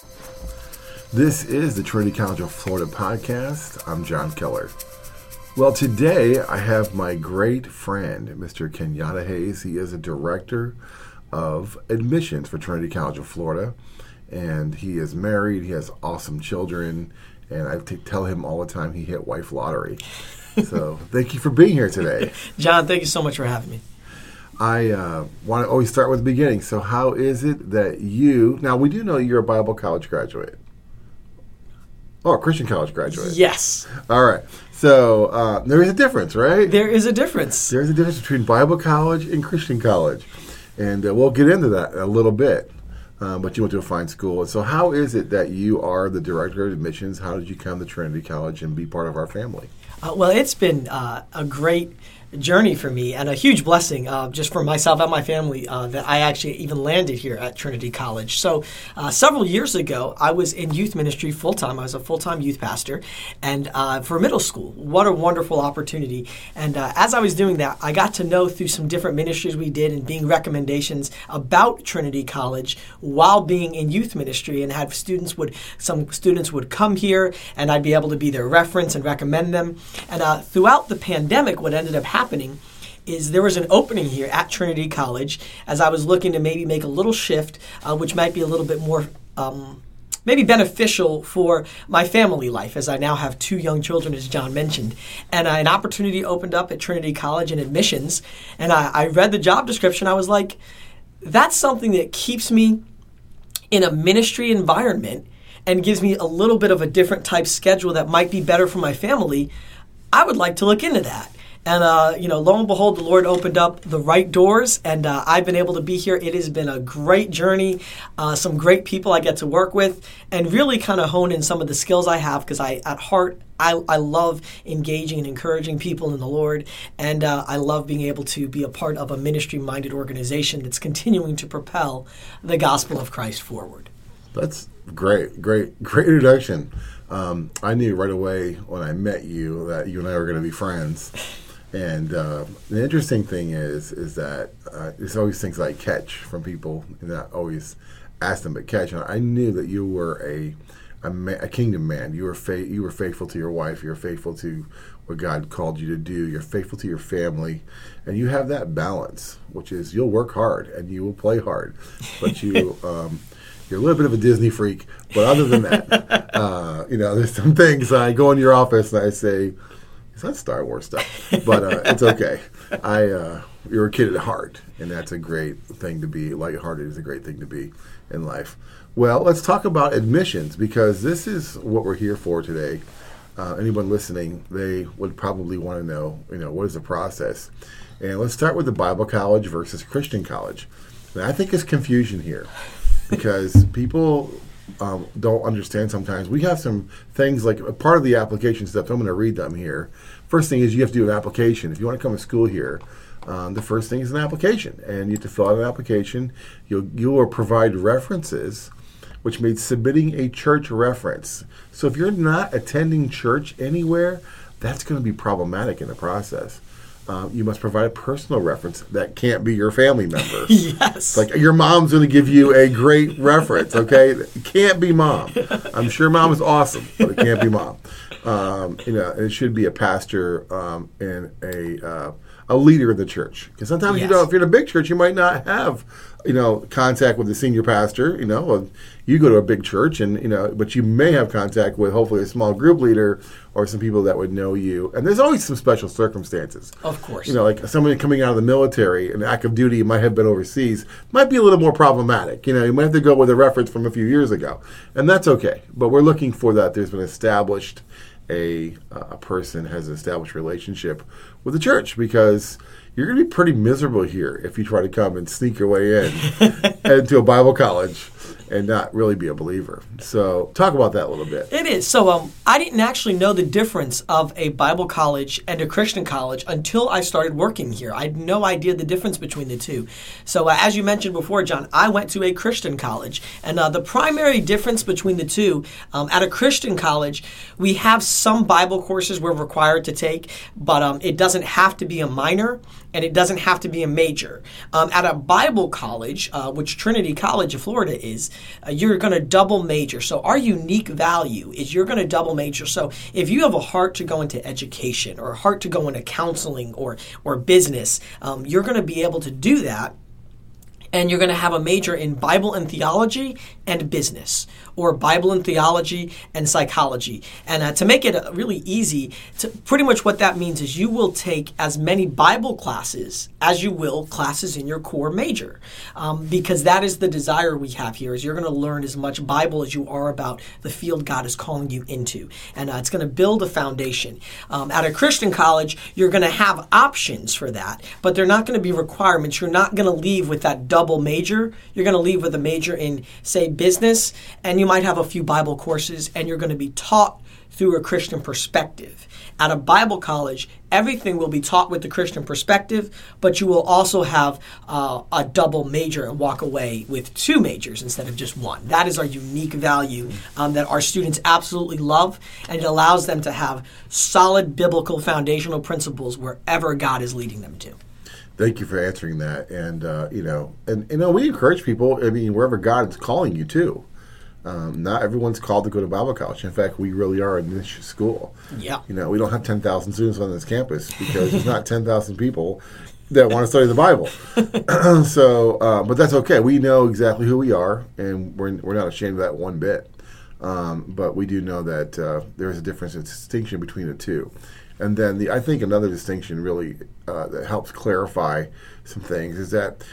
This is the Trinity College of Florida podcast. I'm John Keller. Well, today I have my great friend, Mr. Kenyatta Hayes. He is a director of admissions for Trinity College of Florida, and he is married. He has awesome children, and I tell him all the time he hit wife lottery. So thank you for being here today. John, thank you so much for having me. I want to always start with the beginning. So how is it that now we do know you're a Bible college graduate. Oh, a Christian college graduate. Yes. All right. So there is a difference, right? There is a difference. There's a difference between Bible college and Christian college. And we'll get into that a little bit. But you went to a fine school. And so how is it that you are the director of admissions? How did you come to Trinity College and be part of our family? Well, it's been a great journey for me and a huge blessing just for myself and my family that I actually even landed here at Trinity College. So several years ago, I was in youth ministry full-time. I was a full-time youth pastor and for middle school. What a wonderful opportunity. And as I was doing that, I got to know through some different ministries we did and being recommendations about Trinity College while being in youth ministry, and had some students would come here and I'd be able to be their reference and recommend them. And throughout the pandemic, what ended up happening is there was an opening here at Trinity College as I was looking to maybe make a little shift, which might be a little bit more maybe beneficial for my family life, as I now have 2 young children, as John mentioned. And an opportunity opened up at Trinity College in admissions, and I read the job description. I was like, that's something that keeps me in a ministry environment and gives me a little bit of a different type schedule that might be better for my family. I would like to look into that. And, lo and behold, the Lord opened up the right doors, and I've been able to be here. It has been a great journey, some great people I get to work with, and really kind of hone in some of the skills I have, because at heart, I love engaging and encouraging people in the Lord, and I love being able to be a part of a ministry-minded organization that's continuing to propel the gospel of Christ forward. That's great introduction. I knew right away when I met you that you and I were going to be friends. And the interesting thing is that there's always things I catch from people, and not always ask them, but catch. And I knew that you were a kingdom man. You were faithful to your wife. You're faithful to what God called you to do. You're faithful to your family, and you have that balance, which is you'll work hard and you will play hard, but you. You're a little bit of a Disney freak, but other than that, there's some things I go in your office and I say, it's not Star Wars stuff, but it's okay. You're a kid at heart, and that's a great thing to be. Lighthearted is a great thing to be in life. Well, let's talk about admissions, because this is what we're here for today. Anyone listening, they would probably want to know, what is the process? And let's start with the Bible college versus Christian college. And I think there's confusion here, because people don't understand sometimes. We have some things like a part of the application stuff. I'm going to read them here. First thing is you have to do an application. If you want to come to school here, the first thing is an application. And you have to fill out an application. You will provide references, which means submitting a church reference. So if you're not attending church anywhere, that's going to be problematic in the process. You must provide a personal reference that can't be your family member. Yes. Like your mom's going to give you a great reference, okay? It can't be mom. I'm sure mom is awesome, but it can't be mom. It should be a pastor and a leader of the church. Because sometimes, yes, if you're in a big church, you might not have, contact with the senior pastor, you go to a big church but you may have contact with hopefully a small group leader or some people that would know you. And there's always some special circumstances. Of course. Like somebody coming out of the military and active duty might have been overseas, might be a little more problematic. You might have to go with a reference from a few years ago. And that's okay. But we're looking for that. There's been established, a person has an established relationship with the church, because you're going to be pretty miserable here if you try to come and sneak your way into a Bible college and not really be a believer. So talk about that a little bit. It is. So I didn't actually know the difference of a Bible college and a Christian college until I started working here. I had no idea the difference between the two. So as you mentioned before, John, I went to a Christian college. And the primary difference between the two, at a Christian college, we have some Bible courses we're required to take, but it doesn't have to be a minor. and it doesn't have to be a major. At a Bible college, which Trinity College of Florida is, you're going to double major. So our unique value is you're going to double major. So if you have a heart to go into education or a heart to go into counseling or business, you're going to be able to do that. And you're going to have a major in Bible and theology and business, or Bible and theology and psychology. And to make it really easy, pretty much what that means is you will take as many Bible classes as you will classes in your core major, because that is the desire we have here, is you're going to learn as much Bible as you are about the field God is calling you into. And it's going to build a foundation. At a Christian college, you're going to have options for that, but they're not going to be requirements. You're not going to leave with that double major. You're going to leave with a major in, say, business, and you might have a few Bible courses, and you're going to be taught through a Christian perspective. At a Bible college, everything will be taught with the Christian perspective, but you will also have a double major and walk away with 2 majors instead of just 1. That is our unique value that our students absolutely love, and it allows them to have solid biblical foundational principles wherever God is leading them to. Thank you for answering that. And, we encourage people, wherever God is calling you to. Not everyone's called to go to Bible college. In fact, we really are a niche school. Yeah. We don't have 10,000 students on this campus because there's not 10,000 people that want to study the Bible. But that's okay. We know exactly who we are, and we're not ashamed of that one bit. But we do know that there is a difference, a distinction between the two. And then I think another distinction really that helps clarify some things is that,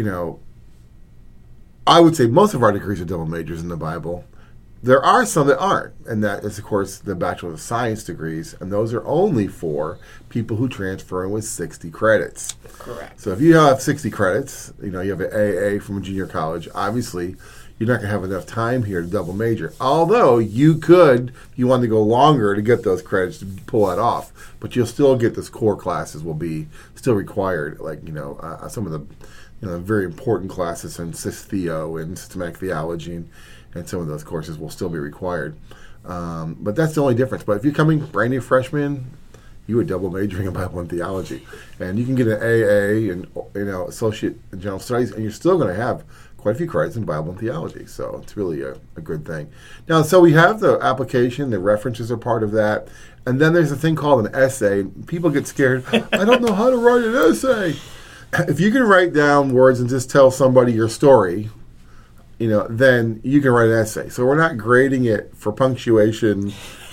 I would say most of our degrees are double majors in the Bible. There are some that aren't, and that is, of course, the Bachelor of Science degrees, and those are only for people who transfer in with 60 credits. Correct. So if you have 60 credits, you have an AA from a junior college, obviously you're not going to have enough time here to double major. Although you could, if you wanted to go longer to get those credits to pull that off, but you'll still get those core classes will be still required, like, some of the very important classes in Sis Theo and systematic theology, and some of those courses will still be required. But that's the only difference. But if you're coming brand new freshman, you are double majoring in Bible and theology, and you can get an AA and associate in general studies, and you're still going to have quite a few credits in Bible and theology. So it's really a good thing. Now, so we have the application, the references are part of that, and then there's a thing called an essay. People get scared. I don't know how to write an essay. If you can write down words and just tell somebody your story, then you can write an essay. So we're not grading it for punctuation.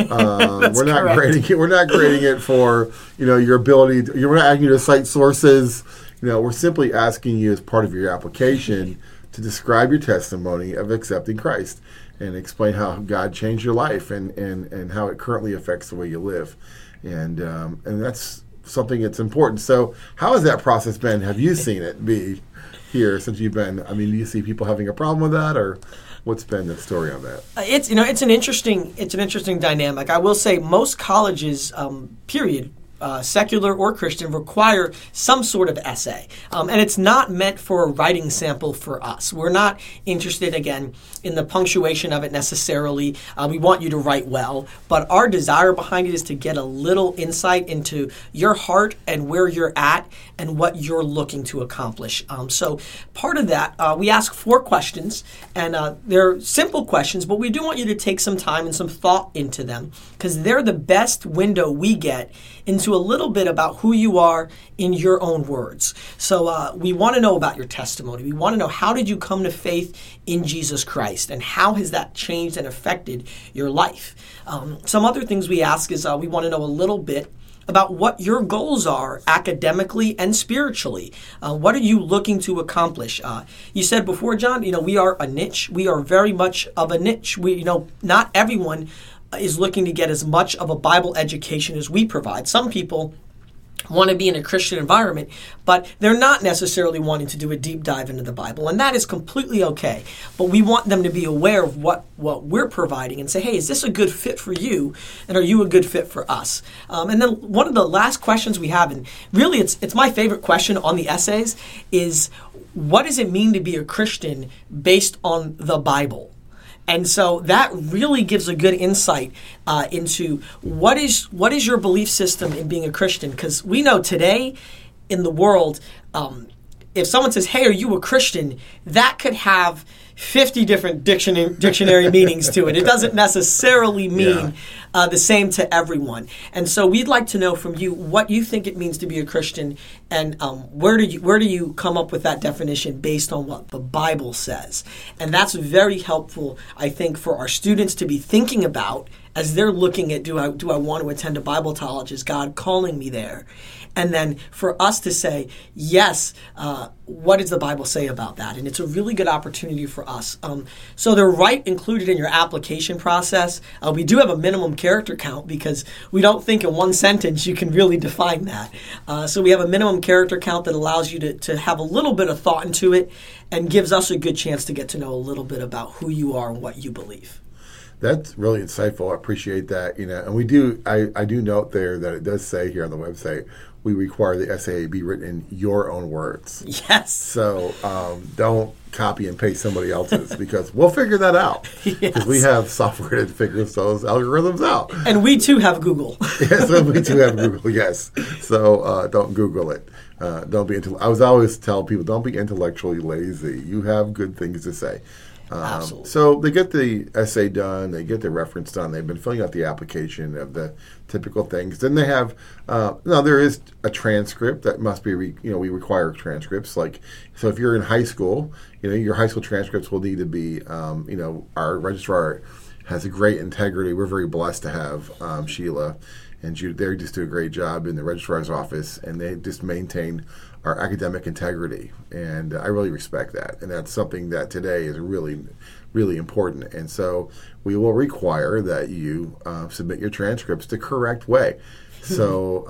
We're not grading it. We're not grading it for your ability. We're not asking you to cite sources. We're simply asking you as part of your application to describe your testimony of accepting Christ and explain how God changed your life and how it currently affects the way you live, and that's something that's important. So how has that process been? Have you seen it be here since you've been? Do you see people having a problem with that, or what's been the story on that? It's an interesting dynamic. I will say most colleges, period, secular or Christian, require some sort of essay. And it's not meant for a writing sample for us. We're not interested, again, in the punctuation of it necessarily. We want you to write well. But our desire behind it is to get a little insight into your heart and where you're at and what you're looking to accomplish. So part of that, we ask 4 questions. And they're simple questions, but we do want you to take some time and some thought into them, because they're the best window we get into a little bit about who you are in your own words. So we want to know about your testimony. We want to know, how did you come to faith in Jesus Christ, and how has that changed and affected your life? Some other things we ask is we want to know a little bit about what your goals are academically and spiritually. What are you looking to accomplish? You said before, John, we are a niche. We are very much of a niche. Not everyone is looking to get as much of a Bible education as we provide. Some people want to be in a Christian environment, but they're not necessarily wanting to do a deep dive into the Bible, and that is completely okay. But we want them to be aware of what we're providing and say, hey, is this a good fit for you, and are you a good fit for us? And then one of the last questions we have, and really it's my favorite question on the essays, is what does it mean to be a Christian based on the Bible? And so that really gives a good insight into what is your belief system in being a Christian. Because we know today in the world, if someone says, "Hey, are you a Christian?" that could have 50 different dictionary meanings to it. It doesn't necessarily mean the same to everyone. And so we'd like to know from you what you think it means to be a Christian, and where do you come up with that definition based on what the Bible says. And that's very helpful, I think, for our students to be thinking about as they're looking at, do I want to attend a Bible college? Is God calling me there? And then for us to say, yes, what does the Bible say about that? And it's a really good opportunity for us. So they're right included in your application process. We do have a minimum character count because we don't think in one sentence you can really define that. So we have a minimum character count that allows you to have a little bit of thought into it and gives us a good chance to get to know a little bit about who you are and what you believe. That's really insightful. I appreciate that. And we do. I do note there that it does say here on the website we require the essay be written in your own words. Yes. So don't copy and paste somebody else's because we'll figure that out. Because we have software that figures those algorithms out. And we too have Google. Yes, we too have Google. Yes. So don't Google it. Don't be. I was always tell people don't be intellectually lazy. You have good things to say. Absolutely. So they get the essay done, they get the reference done, they've been filling out the application of the typical things. Then they have, there is a transcript that must be, we require transcripts. So if you're in high school, your high school transcripts will need to be, our registrar has a great integrity. We're very blessed to have Sheila and Jude. They just do a great job in the registrar's office, and they just maintain our academic integrity, and I really respect that. And that's something that today is really, really important. And so we will require that you submit your transcripts the correct way. So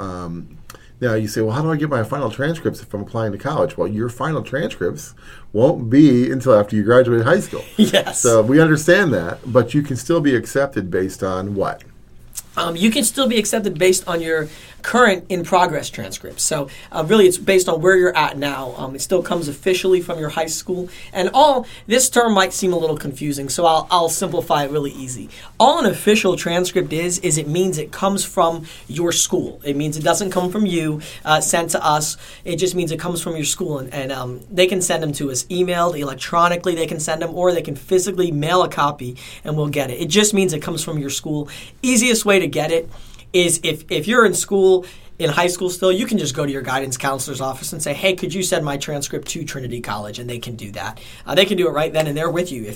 now you say, well, how do I get my final transcripts if I'm applying to college? Well, your final transcripts won't be until after you graduate high school. Yes. So we understand that, but you can still be accepted based on what? You can still be accepted based on your current in-progress transcripts. So really it's based on where you're at now. It still comes officially from your high school. And this term might seem a little confusing, so I'll simplify it really easy. All an official transcript is it means it comes from your school. It means it doesn't come from you, sent to us. It just means it comes from your school. And they can send them to us emailed, electronically they can send them, or they can physically mail a copy and we'll get it. It just means it comes from your school. Easiest way to get it is if you're in school, in high school still, you can just go to your guidance counselor's office and say, hey, could you send my transcript to Trinity College? And they can do that. They can do it right then and there with you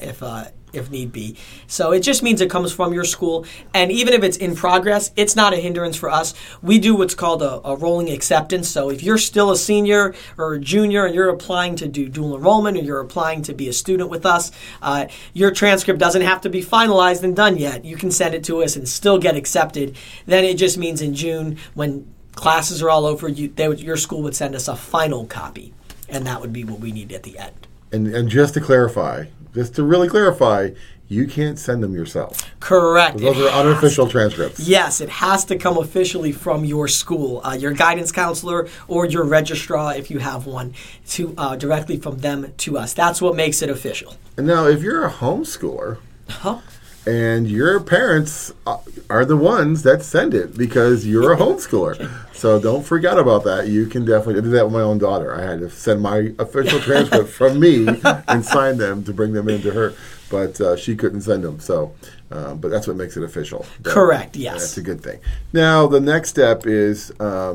if need be. So it just means it comes from your school. And even if it's in progress, it's not a hindrance for us. We do what's called a rolling acceptance. So if you're still a senior or a junior and you're applying to do dual enrollment or you're applying to be a student with us, your transcript doesn't have to be finalized and done yet. You can send it to us and still get accepted. Then it just means in June, when classes are all over, your school would send us a final copy. And that would be what we need at the end. And just to really clarify, you can't send them yourself. Correct. Those are unofficial transcripts. Yes, it has to come officially from your school, your guidance counselor or your registrar, if you have one, to directly from them to us. That's what makes it official. And now, if you're a homeschooler, and your parents are the ones that send it because you're a homeschooler. So don't forget about that. You can definitely I did that with my own daughter. I had to send my official transcript from me and sign them to bring them into her. But she couldn't send them. So, but that's what makes it official. Correct, yes. That's a good thing. Now, the next step is,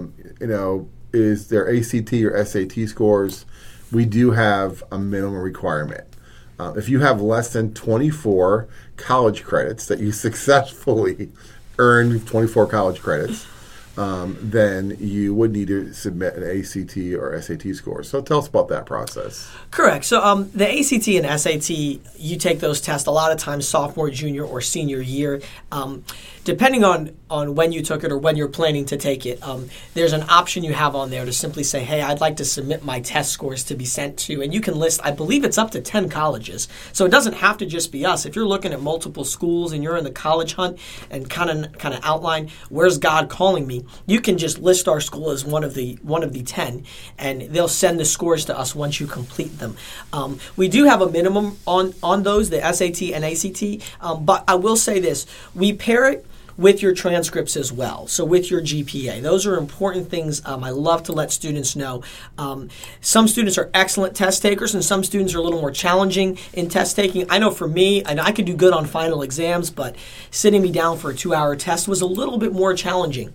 is their ACT or SAT scores. We do have a minimum requirement. If you have less than 24 college credits, that you successfully earned 24 college credits, then you would need to submit an ACT or SAT score. So tell us about that process. Correct. So the ACT and SAT, you take those tests a lot of times sophomore, junior, or senior year. Depending on when you took it or when you're planning to take it, there's an option you have on there to simply say, hey, I'd like to submit my test scores to be sent to. And you can list, I believe it's up to 10 colleges. So it doesn't have to just be us. If you're looking at multiple schools and you're in the college hunt and kind of outline, where's God calling me? You can just list our school as one of the 10, and they'll send the scores to us once you complete them. We do have a minimum on those, the SAT and ACT, but I will say this. We pair it with your transcripts as well. So with your GPA. Those are important things I love to let students know. Some students are excellent test takers and some students are a little more challenging in test taking. I know for me, and I could do good on final exams, but sitting me down for a 2-hour test was a little bit more challenging.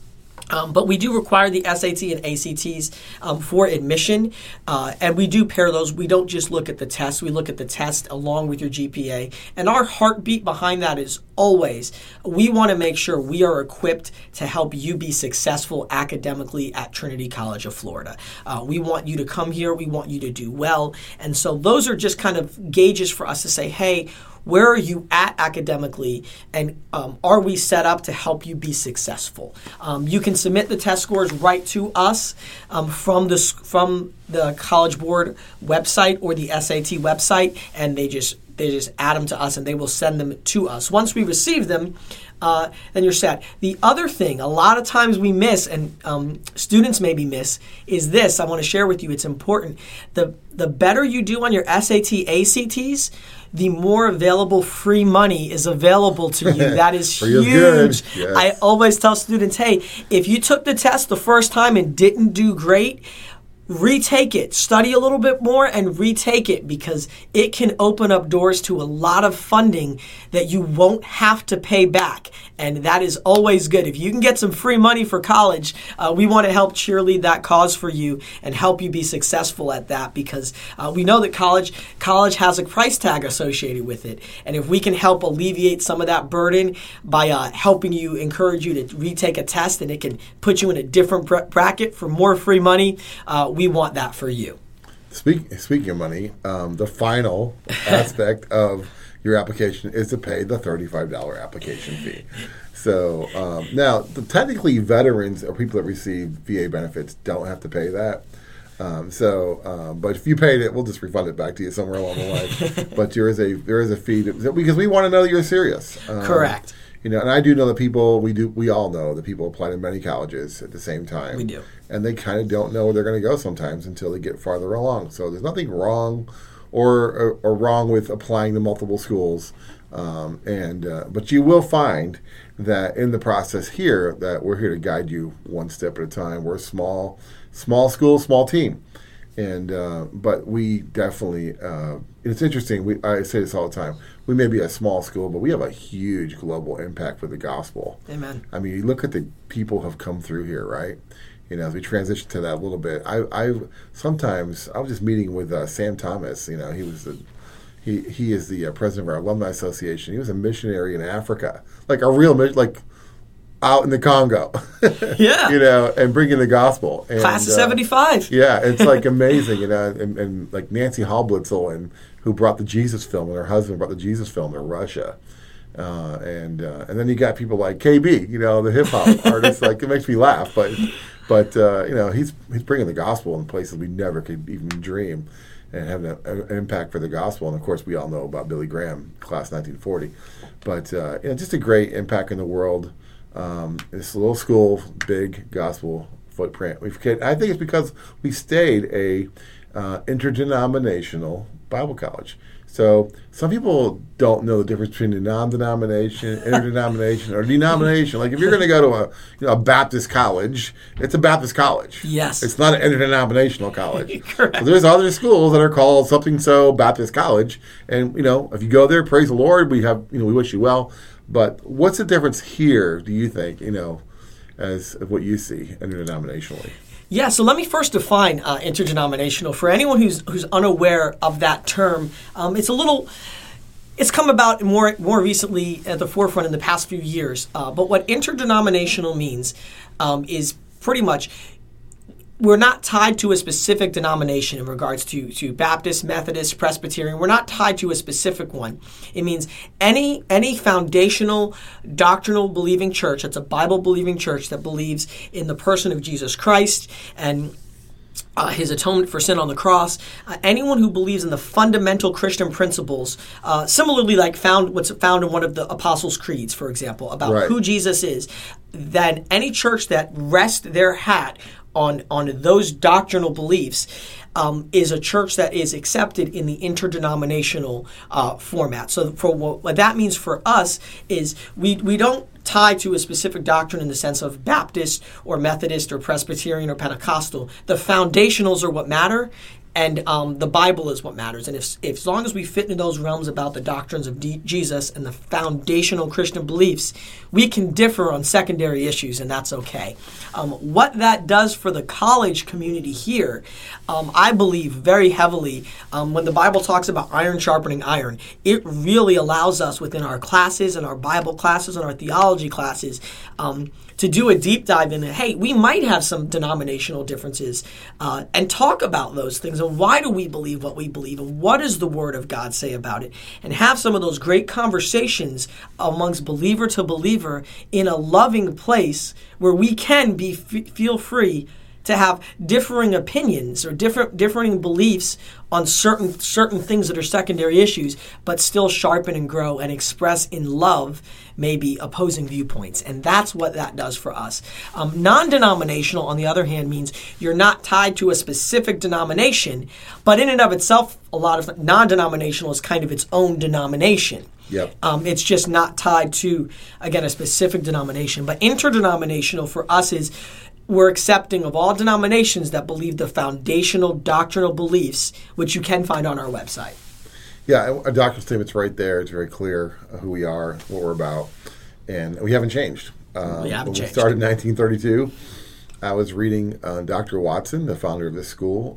But we do require the SAT and ACTs for admission, and we do pair those. We don't just look at the test. We look at the test along with your GPA. And our heartbeat behind that is always, we want to make sure we are equipped to help you be successful academically at Trinity College of Florida. We want you to come here. We want you to do well. And so those are just kind of gauges for us to say, hey, where are you at academically, and are we set up to help you be successful? You can submit the test scores right to us from the College Board website or the SAT website, and they just add them to us, and they will send them to us. Once we receive them, then you're set. The other thing, a lot of times we miss, and students maybe miss, is this. I want to share with you. It's important. The better you do on your SAT, ACTs, the more available free money is available to you. That is huge. Yes. I always tell students, hey, if you took the test the first time and didn't do great, retake it. Study a little bit more and retake it, because it can open up doors to a lot of funding that you won't have to pay back. And that is always good. If you can get some free money for college, we want to help cheerlead that cause for you and help you be successful at that, because we know that college has a price tag associated with it. And if we can help alleviate some of that burden by helping you, encourage you to retake a test, and it can put you in a different bracket for more free money, we want that for you. Speaking of money, the final aspect of your application is to pay the $35 application fee. So now, technically, veterans or people that receive VA benefits don't have to pay that. But if you paid it, we'll just refund it back to you somewhere along the line. But there is a fee because we want to know that you're serious. Correct. And I do know that we all know that people apply to many colleges at the same time. We do. And they kind of don't know where they're going to go sometimes until they get farther along. So there's nothing wrong or wrong with applying to multiple schools. But you will find that in the process here, that we're here to guide you one step at a time. We're a small school, small team. But we definitely, it's interesting, I say this all the time, we may be a small school, but we have a huge global impact for the gospel. Amen. I mean, you look at the people who have come through here, right? As we transition to that a little bit, I was just meeting with Sam Thomas. He is the president of our alumni association. He was a missionary in Africa, like a real like out in the Congo. Yeah. And bringing the gospel. And, Class of 75. Yeah, it's like amazing, and like Nancy Halblitzel, who brought the Jesus film, and her husband brought the Jesus film to Russia. And then you got people like KB, the hip hop artist. Like, it makes me laugh, but he's bringing the gospel in places we never could even dream, and having an impact for the gospel. And of course, we all know about Billy Graham, class 1940. But just a great impact in the world. This little school, big gospel footprint. I think it's because we stayed a interdenominational Bible college. So some people don't know the difference between a non-denomination, interdenomination, or denomination. Like, if you're going to go to a Baptist college, it's a Baptist college. Yes. It's not an interdenominational college. Correct. So there's other schools that are called something so Baptist college, and if you go there, praise the Lord. We wish you well. But what's the difference here, do you think, as of what you see interdenominationally? Yeah, so let me first define interdenominational. For anyone who's unaware of that term, it's come about more recently at the forefront in the past few years. But what interdenominational means is pretty much, we're not tied to a specific denomination in regards to Baptist, Methodist, Presbyterian. We're not tied to a specific one. It means any foundational, doctrinal believing church, that's a Bible believing church that believes in the person of Jesus Christ and his atonement for sin on the cross. Anyone who believes in the fundamental Christian principles, similarly like what's found in one of the Apostles' Creeds, for example, about who Jesus is, then any church that rests their hat on those doctrinal beliefs is a church that is accepted in the interdenominational format. So for what that means for us is we don't tied to a specific doctrine in the sense of Baptist or Methodist or Presbyterian or Pentecostal. The foundationals are what matter, and the Bible is what matters. And if as long as we fit into those realms about the doctrines of Jesus and the foundational Christian beliefs, we can differ on secondary issues, and that's okay. What that does for the college community here, I believe very heavily, when the Bible talks about iron sharpening iron, it really allows us within our classes and our Bible classes and our theology classes to do a deep dive into, hey, we might have some denominational differences, and talk about those things and why do we believe what we believe and what does the Word of God say about it, and have some of those great conversations amongst believer to believer in a loving place where we can feel free to have differing opinions or differing beliefs on certain things that are secondary issues, but still sharpen and grow and express in love maybe opposing viewpoints. And that's what that does for us. Non-denominational, on the other hand, means you're not tied to a specific denomination, but in and of itself, a lot of non-denominational is kind of its own denomination. Yep. It's just not tied to, again, a specific denomination. But interdenominational for us is we're accepting of all denominations that believe the foundational doctrinal beliefs, which you can find on our website. Yeah, a doctrinal statement's right there. It's very clear who we are, what we're about, and we haven't changed. We haven't changed. We started in 1932. I was reading Dr. Watson, the founder of this school.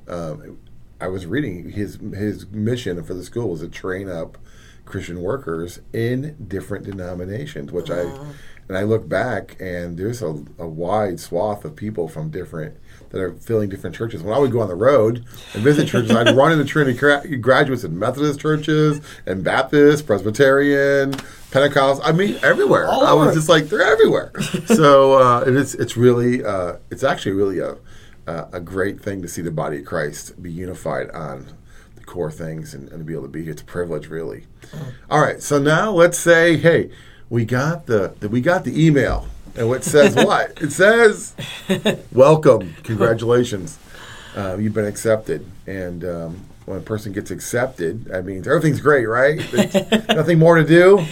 I was reading his mission for the school was to train up Christian workers in different denominations, which I look back and there's a wide swath of people from different that are filling different churches. When I would go on the road and visit churches, I'd run into Trinity graduates in Methodist churches and Baptist, Presbyterian, Pentecostal. I mean, everywhere. I was just like, they're everywhere. So it's really it's actually really a great thing to see the body of Christ be unified on the core things and to be able to be here. It's a privilege, really. All right, so now let's say, hey, we got the email, and it says what? It says, "Welcome, congratulations, you've been accepted." And when a person gets accepted, that means everything's great, right? There's nothing more to do.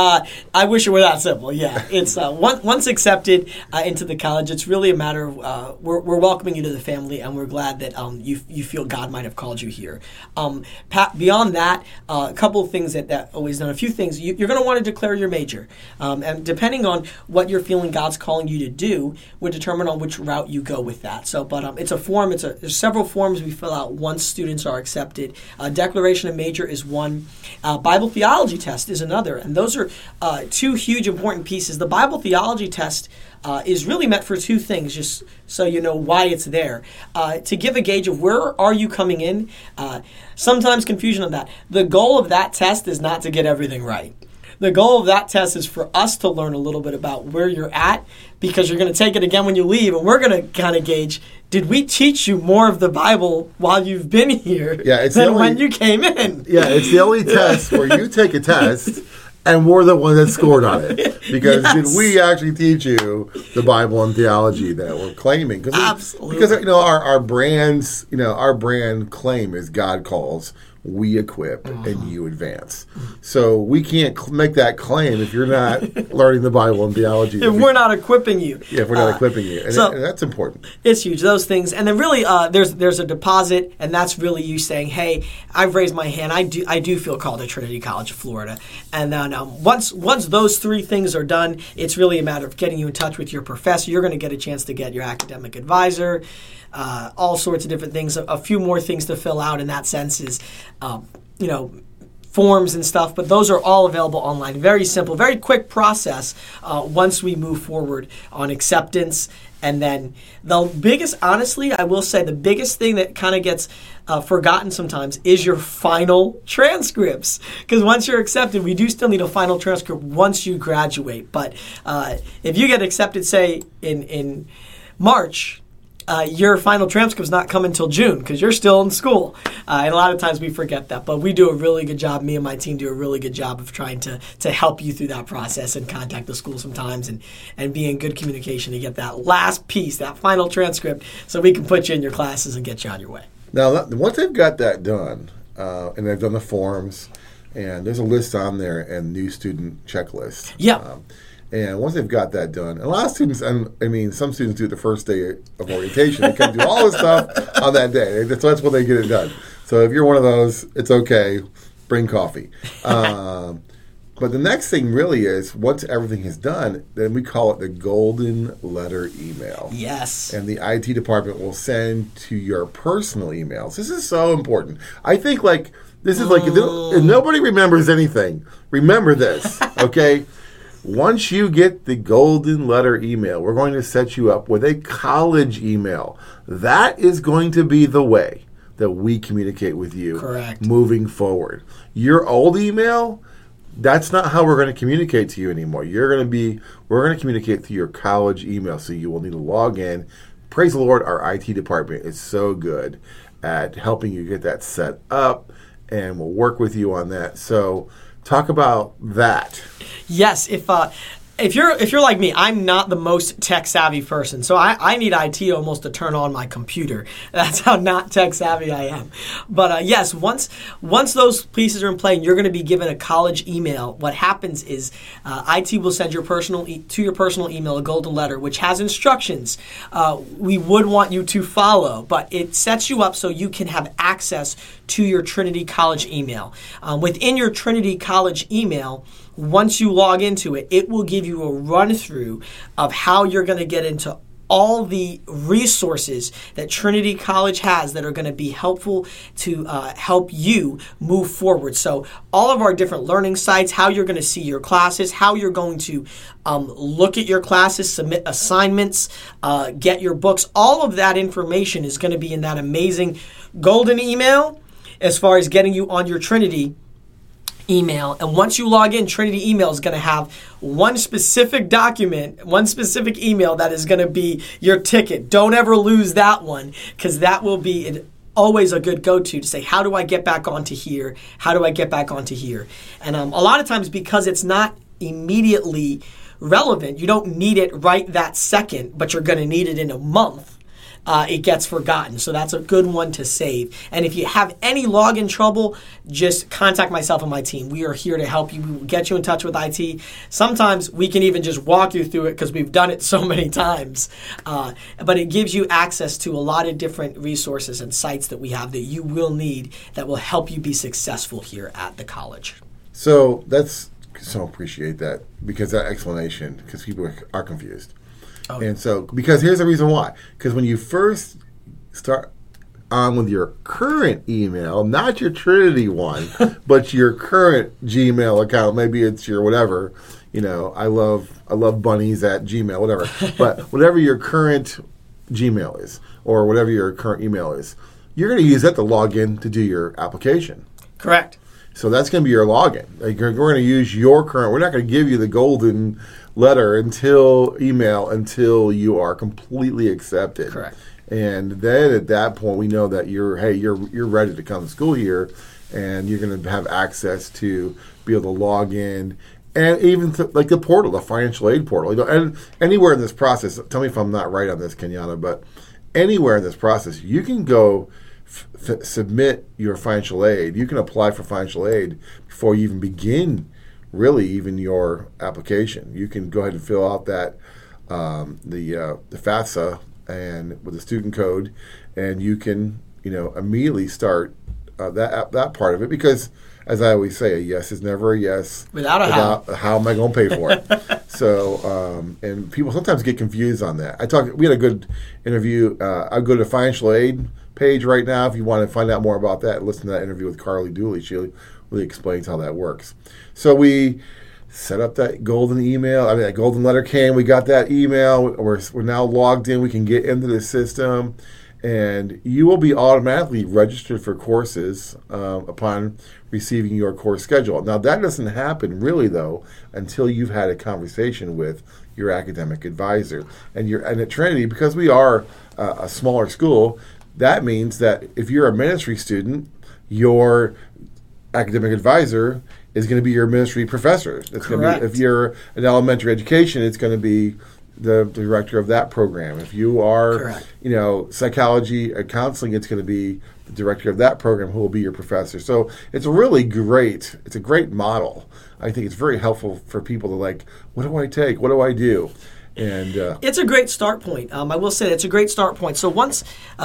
I wish it were that simple. Yeah, it's once accepted into the college, it's really a matter of we're welcoming you to the family, and we're glad that you feel God might have called you here. Beyond that, a couple of things that always done. A few things you're going to want to declare your major, and depending on what you're feeling God's calling you to do, would determine on which route you go with that. So, but it's a form. There's several forms we fill out once students are accepted. Declaration of major is one. Bible theology test is another. And those are two huge important pieces. The Bible theology test is really meant for two things, just so you know why it's there. To give a gauge of where are you coming in. Sometimes confusion on that. The goal of that test is not to get everything right. The goal of that test is for us to learn a little bit about where you're at, because you're going to take it again when you leave, and we're going to kind of gauge, did we teach you more of the Bible while you've been here than when you came in? Yeah, it's the only test where you take a test and we're the one that scored on it. Because did we actually teach you the Bible and theology that we're claiming? Absolutely. Because our brand claim is God calls, we equip, and you advance. So we can't make that claim if you're not learning the Bible and theology. If we're not equipping you. Yeah, if we're not equipping you. And that's important. It's huge, those things. And then really there's a deposit, and that's really you saying, hey, I've raised my hand. I do feel called to Trinity College of Florida. And then once those three things are done, it's really a matter of getting you in touch with your professor. You're going to get a chance to get your academic advisor, all sorts of different things. A few more things to fill out in that sense is, forms and stuff, but those are all available online. Very simple, very quick process once we move forward on acceptance. And then I will say the biggest thing that kind of gets forgotten sometimes is your final transcripts. Because once you're accepted, we do still need a final transcript once you graduate. But if you get accepted, say, in March, your final transcript's not coming until June because you're still in school. And a lot of times we forget that. But we do a really good job. Me and my team do a really good job of trying to help you through that process and contact the school sometimes and be in good communication to get that last piece, that final transcript, so we can put you in your classes and get you on your way. Now, once they've got that done, and they've done the forms, and there's a list on there and new student checklist. Yeah. And once they've got that done, and a lot of students, some students do it the first day of orientation. They come do all this stuff on that day. So that's when they get it done. So if you're one of those, it's okay. Bring coffee. But the next thing really is, once everything is done, then we call it the golden letter email. Yes. And the IT department will send to your personal emails. This is so important. I think this is if nobody remembers anything, remember this, okay? Once you get the golden letter email, we're going to set you up with a college email. That is going to be the way that we communicate with you. Correct. Moving forward. Your old email, that's not how we're going to communicate to you anymore. We're going to communicate through your college email, so you will need to log in. Praise the Lord, our IT department is so good at helping you get that set up, and we'll work with you on that. So talk about that. Yes, if you're like me, I'm not the most tech savvy person, so I need IT almost to turn on my computer. That's how not tech savvy I am. But yes, once those pieces are in play, and you're going to be given a college email. What happens is IT will send to your personal email a golden letter, which has instructions we would want you to follow, but it sets you up so you can have access to your Trinity College email. Within your Trinity College email, once you log into it, it will give you a run-through of how you're going to get into all the resources that Trinity College has that are going to be helpful to help you move forward. So all of our different learning sites, how you're going to see your classes, how you're going to look at your classes, submit assignments, get your books, all of that information is going to be in that amazing golden email as far as getting you on your Trinity email. And once you log in, Trinity email is going to have one specific document, one specific email that is going to be your ticket. Don't ever lose that one, because that will be always a good go-to to say, how do I get back onto here? How do I get back onto here? And a lot of times, because it's not immediately relevant, you don't need it right that second, but you're going to need it in a month. It gets forgotten. So that's a good one to save. And if you have any login trouble, just contact myself and my team. We are here to help you. We will get you in touch with IT. Sometimes we can even just walk you through it because we've done it so many times. But it gives you access to a lot of different resources and sites that we have that you will need that will help you be successful here at the college. So appreciate that, because that explanation, because people are confused. Oh. And so, because here's the reason why. Because when you first start on with your current email, not your Trinity one, but your current Gmail account, maybe it's your whatever, I love bunnies at Gmail, whatever. But whatever your current Gmail is, or whatever your current email is, you're going to use that to log in to do your application. Correct. So that's going to be your login. We're going to use your current. We're not going to give you the golden letter until you are completely accepted. Correct. And then at that point, we know that you're ready to come to school here, and you're going to have access to be able to log in, and even like the portal, the financial aid portal. And anywhere in this process, tell me if I'm not right on this, Kenyatta, but anywhere in this process, you can go submit your financial aid. You can apply for financial aid before you even begin even your application. You can go ahead and fill out that the FAFSA and with the student code, and you can immediately start that part of it, because as I always say, a yes is never a yes without how am I going to pay for it. So and people sometimes get confused on that. We had a good interview. I'll go to the financial aid page right now if you want to find out more about that. Listen to that interview with Carly Dooley. She really explains how that works. So we set up that golden email. That golden letter came. We got that email. We're now logged in. We can get into the system, and you will be automatically registered for courses upon receiving your course schedule. Now, that doesn't happen really, though, until you've had a conversation with your academic advisor. And at Trinity, because we are a smaller school, that means that if you're a ministry student, your academic advisor is going to be your ministry professor. It's going to be, if you're an elementary education, it's going to be the director of that program. If you are, Correct. Psychology or counseling, it's going to be the director of that program who will be your professor. So it's really great. It's a great model. I think it's very helpful for people to what do I take? What do I do? And it's a great start point. I will say it's a great start point. So once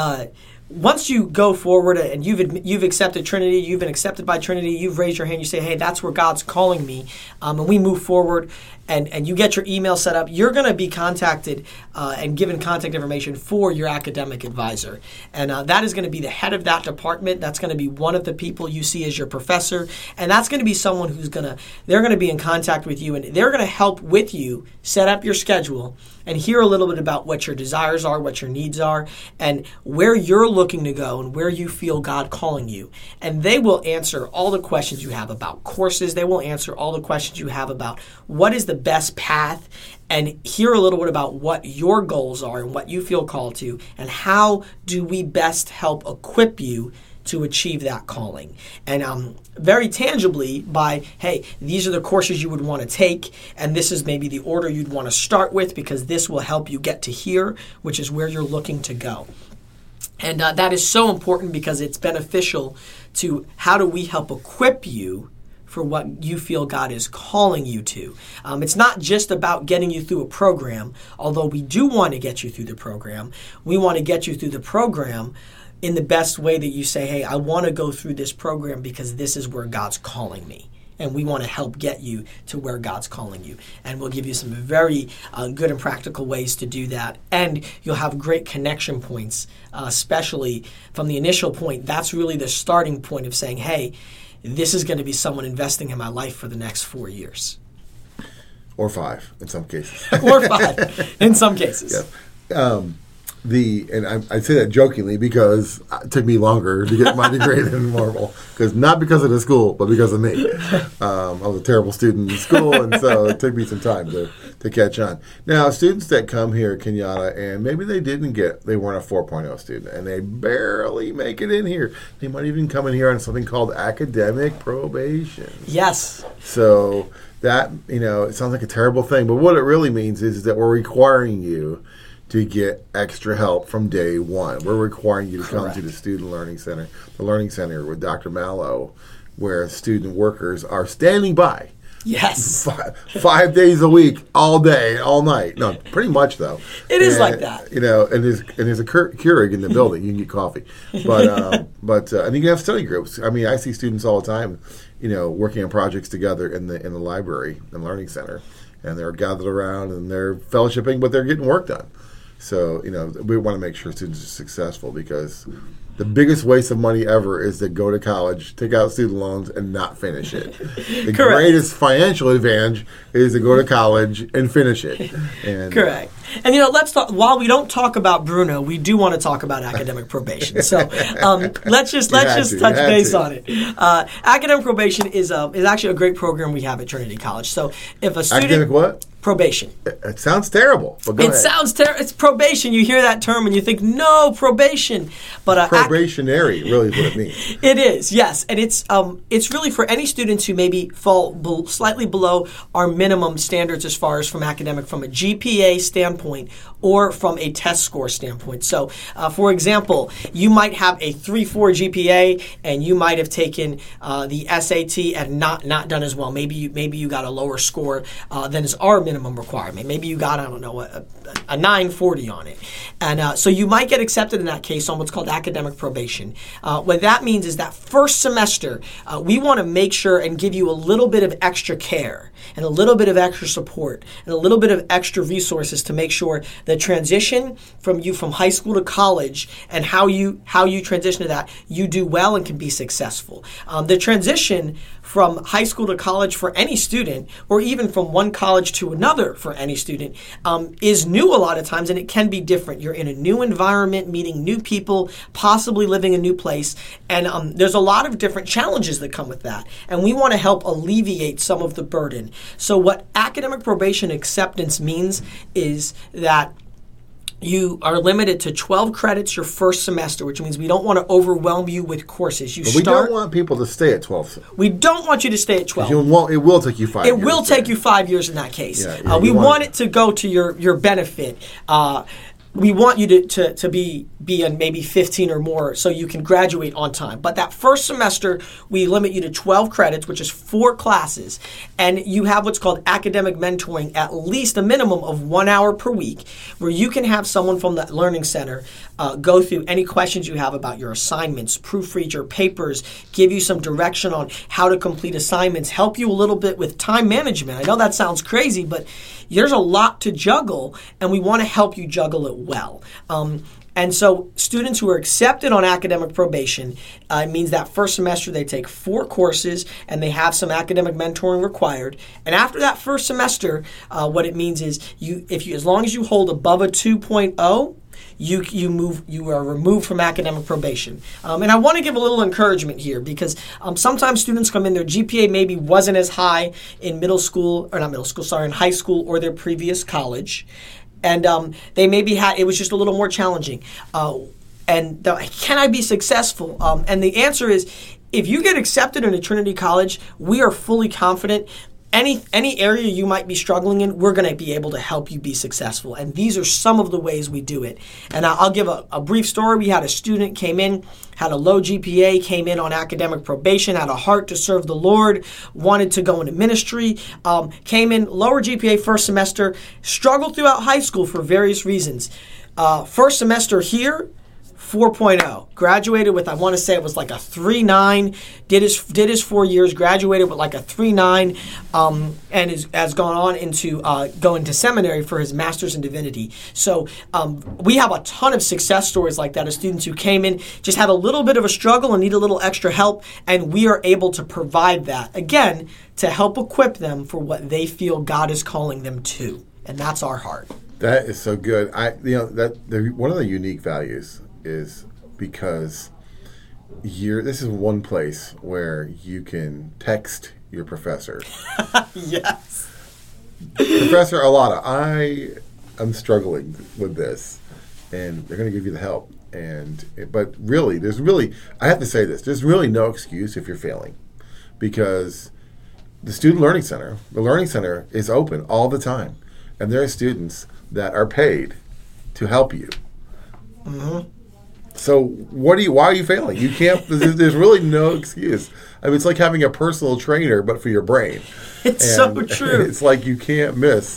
you go forward and you've accepted Trinity, you've been accepted by Trinity, you've raised your hand, you say, hey, that's where God's calling me, and we move forward, and you get your email set up, you're going to be contacted and given contact information for your academic advisor. And that is going to be the head of that department. That's going to be one of the people you see as your professor. And that's going to be someone they're going to be in contact with you, and they're going to help with you set up your schedule and hear a little bit about what your desires are, what your needs are, and where you're looking to go and where you feel God calling you. And they will answer all the questions you have about courses. They will answer all the questions you have about what is the best path, and hear a little bit about what your goals are and what you feel called to, and how do we best help equip you to achieve that calling. And very tangibly by, hey, these are the courses you would want to take, and this is maybe the order you'd want to start with, because this will help you get to here, which is where you're looking to go. And that is so important, because it's beneficial to how do we help equip you for what you feel God is calling you to. It's not just about getting you through a program, although we do want to get you through the program. We want to get you through the program in the best way that you say, hey, I want to go through this program because this is where God's calling me. And we want to help get you to where God's calling you. And we'll give you some very good and practical ways to do that. And you'll have great connection points, especially from the initial point. That's really the starting point of saying, hey, this is going to be someone investing in my life for the next 4 years. Or 5 in some cases. Or 5 in some cases. Yeah. I say that jokingly because it took me longer to get my degree than Marvel. Not because of the school, but because of me. I was a terrible student in school, and so it took me some time to catch on. Now, students that come here at Kenyatta, and maybe they weren't a 4.0 student, and they barely make it in here. They might even come in here on something called academic probation. Yes. So that, it sounds like a terrible thing, but what it really means is that we're requiring you to get extra help from day one. We're requiring you to come to the Student Learning Center, the Learning Center with Dr. Mallow, where student workers are standing by. Yes. 5 days a week, all day, all night. No, pretty much though. It is like that. And there's a Keurig in the building. You can get coffee, but and you can have study groups. I mean, I see students all the time, working on projects together in the library and learning center, and they're gathered around and they're fellowshipping, but they're getting work done. So, we want to make sure students are successful, because the biggest waste of money ever is to go to college, take out student loans, and not finish it. The greatest financial advantage is to go to college and finish it. And, correct. And, let's talk, while we don't talk about Bruno, we do want to talk about academic probation. So let's just touch base on it. Academic probation is actually a great program we have at Trinity College. So if a student... Academic what? Probation. It sounds terrible, but go ahead. It sounds terrible. It's probation. You hear that term and you think, no, probation. But probationary really is what it means. It is, yes. And it's really for any students who maybe fall slightly below our minimum standards as far as from a GPA standpoint or from a test score standpoint. So, for example, you might have a 3.4 GPA and you might have taken the SAT and not done as well. Maybe you got a lower score than is our minimum requirement. Maybe you got, a 940 on it. And so you might get accepted in that case on what's called academic probation. What that means is that first semester, we want to make sure and give you a little bit of extra care and a little bit of extra support and a little bit of extra resources to make sure the transition from high school to college and how you transition to that, you do well and can be successful. The transition from high school to college for any student, or even from one college to another for any student, is new a lot of times, and it can be different. You're in a new environment, meeting new people, possibly living in a new place, and there's a lot of different challenges that come with that, and we want to help alleviate some of the burden. So what academic probation acceptance means is that You are limited to 12 credits your first semester, which means we don't want to overwhelm you with courses. But we don't want people to stay at 12. We don't want you to stay at 12. It will take you 5 years. It will take you 5 years in that case. Yeah, we want it to go to your benefit. We want you to be in maybe 15 or more so you can graduate on time. But that first semester, we limit you to 12 credits, which is 4 classes. And you have what's called academic mentoring, at least a minimum of 1 hour per week, where you can have someone from the Learning Center go through any questions you have about your assignments, proofread your papers, give you some direction on how to complete assignments, help you a little bit with time management. I know that sounds crazy, but there's a lot to juggle, and we want to help you juggle it well. And so students who are accepted on academic probation means that first semester they take 4 courses and they have some academic mentoring required. And after that first semester, what it means is as long as you hold above a 2.0, you are removed from academic probation. And I want to give a little encouragement here because sometimes students come in, their GPA maybe wasn't as high in in high school or their previous college. And they maybe it was just a little more challenging. Can I be successful? And the answer is, if you get accepted into Trinity College, we are fully confident any area you might be struggling in, we're going to be able to help you be successful. And these are some of the ways we do it. And I'll give a brief story. We had a student came in, had a low GPA, came in on academic probation, had a heart to serve the Lord, wanted to go into ministry, came in, lower GPA first semester, struggled throughout high school for various reasons. First semester here, 4.0. Graduated with, I want to say it was like a 3.9. Did his 4 years. Graduated with like a 3.9, and has gone on into going to seminary for his master's in divinity. So we have a ton of success stories like that of students who came in, just had a little bit of a struggle and need a little extra help, and we are able to provide that again to help equip them for what they feel God is calling them to, and that's our heart. That is so good. One of the unique values is because this is one place where you can text your professor. Yes. Professor Alada, I am struggling with this, and they're going to give you the help. But really, I have to say this, there's really no excuse if you're failing, because the Learning Center is open all the time, and there are students that are paid to help you. Mm-hmm. So why are you failing? You can't. There's really no excuse. I mean, it's like having a personal trainer, but for your brain. It's so true. It's like you can't miss.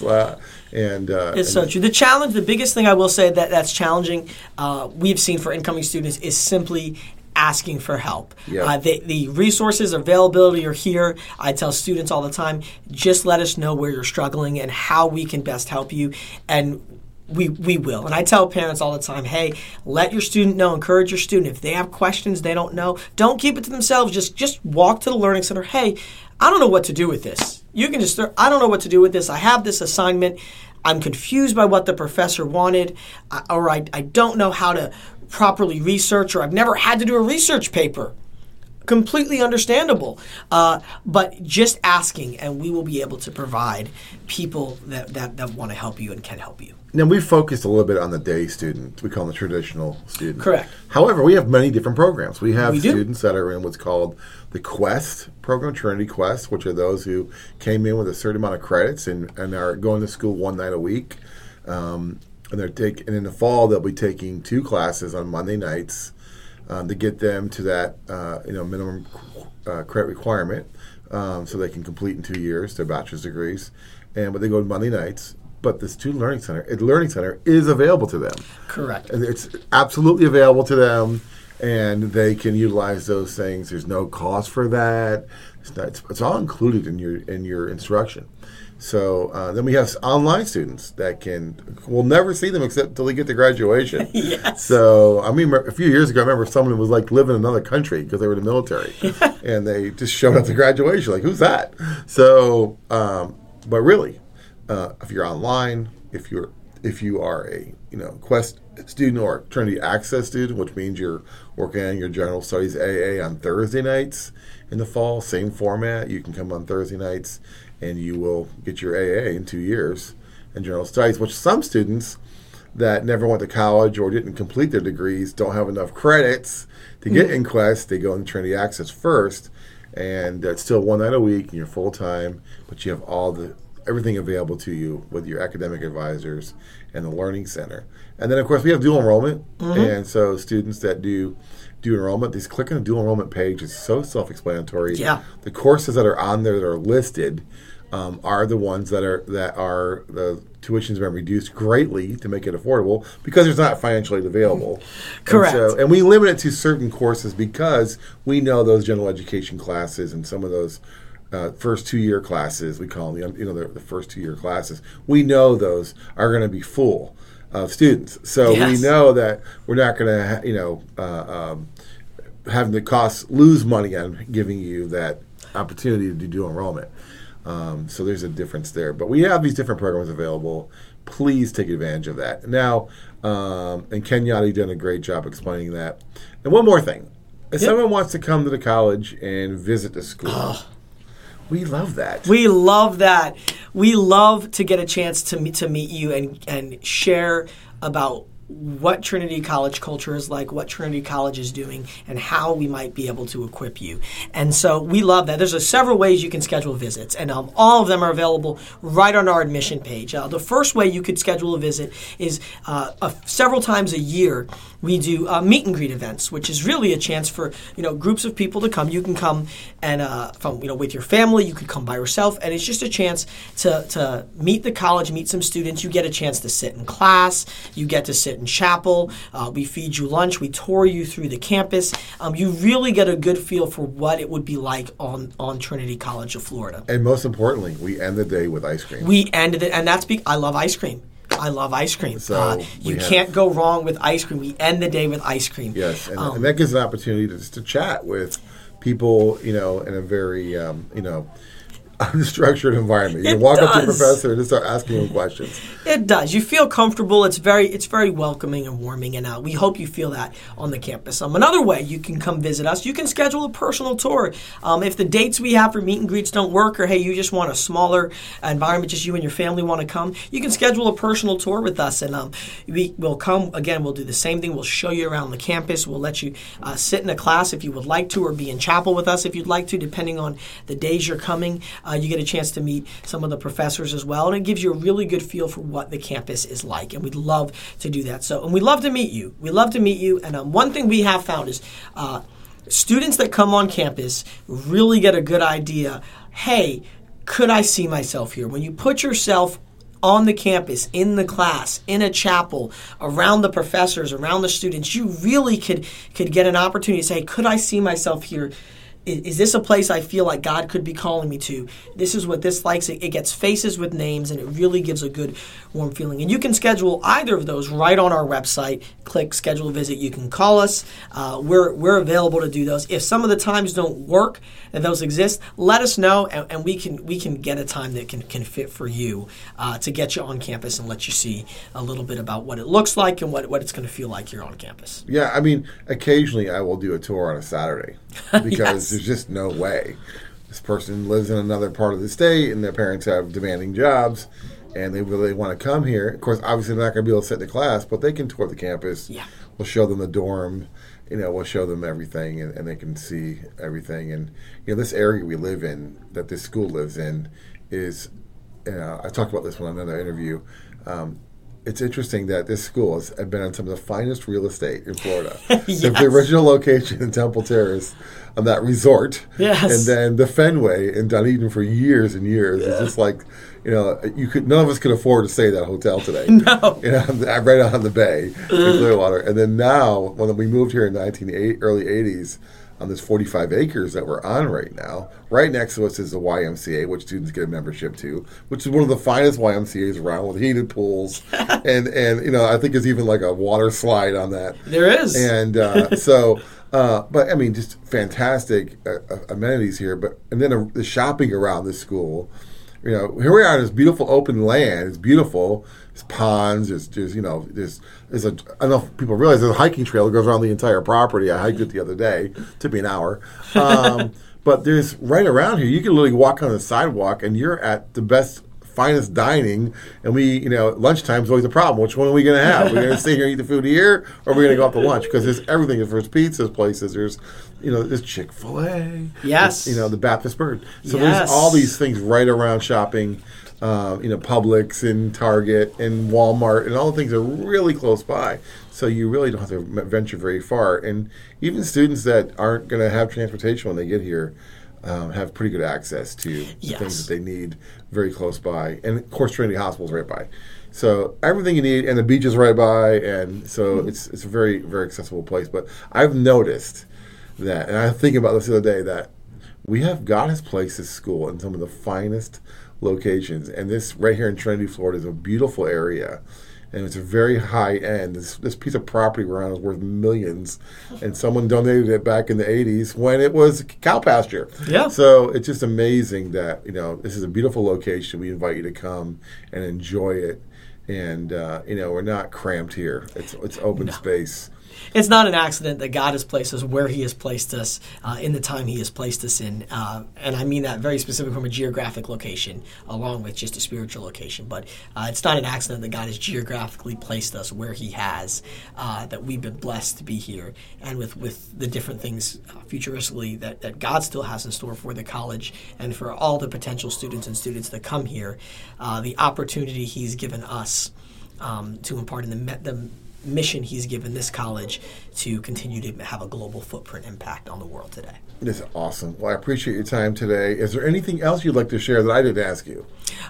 It's so true. The biggest thing I will say that's challenging, we've seen for incoming students is simply asking for help. Yep. The resources, availability are here. I tell students all the time, just let us know where you're struggling and how we can best help you. And we will. And I tell parents all the time, hey, let your student know, encourage your student. If they have questions they don't know, don't keep it to themselves. Just walk to the Learning Center. Hey, I don't know what to do with this. You can just, I don't know what to do with this. I have this assignment. I'm confused by what the professor wanted, or I don't know how to properly research, or I've never had to do a research paper. Completely understandable. But just asking, and we will be able to provide people that want to help you and can help you. Now, we focused a little bit on the day student. We call them the traditional student. Correct. However, we have many different programs. We have students that are in what's called the Quest program, Trinity Quest, which are those who came in with a certain amount of credits and are going to school one night a week. And in the fall, they'll be taking 2 classes on Monday nights to get them to that minimum credit requirement, so they can complete in 2 years their bachelor's degrees. But they go to Monday nights. But the Learning Center is available to them. Correct. And it's absolutely available to them, and they can utilize those things. There's no cost for that. It's all included in your instruction. So then we have online students that we'll never see them except until they get to graduation. Yes. So I mean, a few years ago, I remember someone who was like living in another country because they were in the military, and they just showed up to graduation. Like, who's that? So, but really. If you're online, if you are a Quest student or Trinity Access student, which means you're working on your General Studies AA on Thursday nights in the fall, same format. You can come on Thursday nights, and you will get your AA in 2 years in General Studies. Which some students, that never went to college or didn't complete their degrees don't have enough credits to get in Quest, they go in Trinity Access first, and it's still one night a week and you're full time, but you have everything available to you with your academic advisors and the Learning Center. And then, of course, we have dual enrollment, and so students that do enrollment, just click on the dual enrollment page. It's so self-explanatory. Yeah. The courses that are on there that are listed are the ones that are the tuition's been reduced greatly to make it affordable because it's not financially available. Correct. And we limit it to certain courses because we know those general education classes and some of those first 2-year classes, we call them the first 2-year classes. We know those are going to be full of students, so we know that we're not going to having the lose money on giving you that opportunity to do dual enrollment. So there's a difference there. But we have these different programs available. Please take advantage of that. Now, and Ken Yachty done a great job explaining that. And one more thing. If someone wants to come to the college and visit the school, we love that. We love that. We love to get a chance to meet you and share about what Trinity College culture is like, what Trinity College is doing, and how we might be able to equip you. And so we love that. There's several ways you can schedule visits, and all of them are available right on our admission page. The first way you could schedule a visit is several times a year we do meet and greet events, which is really a chance for groups of people to come. You can come and with your family. You could come by yourself, and it's just a chance to meet the college, meet some students. You get a chance to sit in class. You get to sit in chapel. We feed you lunch. We tour you through the campus. You really get a good feel for what it would be like on Trinity College of Florida. And most importantly, we end the day with ice cream. We ended it, and I love ice cream. I love ice cream. So you can't go wrong with ice cream. We end the day with ice cream. Yes, and that gives an opportunity to chat with people, in a very, unstructured environment. You can walk up to a professor and just start asking him questions. It does. You feel comfortable. It's very welcoming and warming, and we hope you feel that on the campus. Another way you can come visit us, you can schedule a personal tour. If the dates we have for meet and greets don't work, or hey, you just want a smaller environment, just you and your family want to come, you can schedule a personal tour with us, and we'll come. Again, we'll do the same thing. We'll show you around the campus. We'll let you sit in a class if you would like to, or be in chapel with us if you'd like to, depending on the days you're coming. You get a chance to meet some of the professors as well, and it gives you a really good feel for what the campus is like, and we'd love to do that. And we'd love to meet you. And one thing we have found is students that come on campus really get a good idea, hey, could I see myself here? When you put yourself on the campus, in the class, in a chapel, around the professors, around the students, you really could get an opportunity to say, could I see myself here? Is this a place I feel like God could be calling me to? This is what this likes. It gets faces with names, and it really gives a good, warm feeling. And you can schedule either of those right on our website. Click Schedule a Visit. You can call us. We're available to do those. If some of the times don't work and those exist, let us know, and we can get a time that can fit for you to get you on campus and let you see a little bit about what it looks like and what it's going to feel like here on campus. Yeah, I mean, occasionally I will do a tour on a Saturday because there's just no way. This person lives in another part of the state and their parents have demanding jobs and they really want to come here. Of course, obviously they're not going to be able to sit in the class, but they can tour the campus. Yeah. We'll show them the dorm. We'll show them everything and they can see everything. And, this area we live in, that this school lives in, is, I talked about this in another interview. It's interesting that this school has been on some of the finest real estate in Florida. Yes. The original location in Temple Terrace on that resort. Yes. And then the Fenway in Dunedin for years and years. Yeah. It's just like, none of us could afford to stay at that hotel today. No. Right on the bay in Clearwater. And then now, when we moved here in early 80s, on this 45 acres that we're on right now. Right next to us is the YMCA, which students get a membership to, which is one of the finest YMCAs around with heated pools. and I think there's even like a water slide on that. There is. And but I mean, just fantastic amenities here. And then the shopping around this school. Here we are in this beautiful open land. It's beautiful. There's ponds. There's I don't know if people realize there's a hiking trail that goes around the entire property. I hiked it the other day. It took me an hour. But there's right around here, you can literally walk on the sidewalk and you're at the best finest dining, and lunchtime is always a problem. Which one are we going to have? Are we going to stay here and eat the food here, or are we going to go out to lunch? Because there's everything. There's pizzas places. There's Chick-fil-A. Yes. The Baptist Bird. So Yes. there's all these things right around shopping. Publix and Target and Walmart and all the things are really close by. So you really don't have to venture very far. And even students that aren't going to have transportation when they get here have pretty good access to the things that they need very close by. And, of course, Trinity Hospital is right by. So everything you need, and the beach is right by. And so it's a very, very accessible place. But I've noticed that, and I was thinking about this the other day, that God has placed this school in some of the finest locations, and this right here in Trinity, Florida, is a beautiful area, and it's a very high end. This piece of property around is worth millions, and someone donated it back in the 80s when it was cow pasture. Yeah. So it's just amazing that this is a beautiful location. We invite you to come and enjoy it, and we're not cramped here. It's open space. It's not an accident that God has placed us where He has placed us in the time He has placed us in. And I mean that very specific from a geographic location along with just a spiritual location. But it's not an accident that God has geographically placed us where He has, that we've been blessed to be here. And with the different things futuristically that God still has in store for the college and for all the potential students and students that come here, the opportunity He's given us to impart in the mission He's given this college to continue to have a global footprint impact on the world today. This is awesome. Well, I appreciate your time today. Is there anything else you'd like to share that I didn't ask you?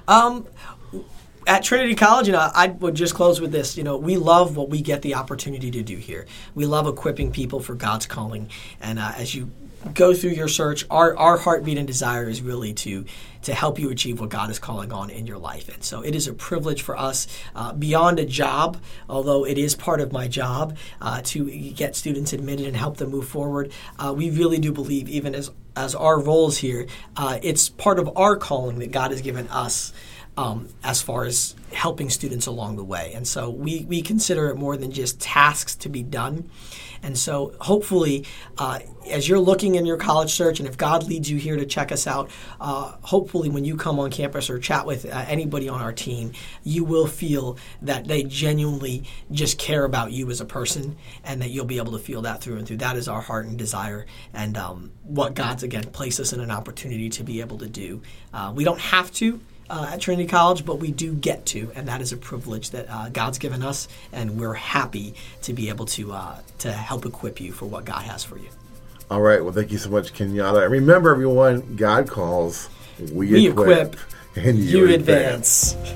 At Trinity College, I would just close with this. We love what we get the opportunity to do here. We love equipping people for God's calling. And as you go through your search, our heartbeat and desire is really to help you achieve what God is calling on in your life. And so it is a privilege for us, beyond a job, although it is part of my job, to get students admitted and help them move forward. We really do believe, even as our roles here, it's part of our calling that God has given us, as far as helping students along the way. And so we consider it more than just tasks to be done. And so hopefully, as you're looking in your college search, and if God leads you here to check us out, hopefully when you come on campus or chat with anybody on our team, you will feel that they genuinely just care about you as a person, and that you'll be able to feel that through and through. That is our heart and desire, and what God's, again, placed us in an opportunity to be able to do. We don't have to at Trinity College, but we do get to, and that is a privilege that God's given us, and we're happy to be able to help equip you for what God has for you. All right. Well, thank you so much, Kenyatta. And remember, everyone, God calls, we equip, and you advance.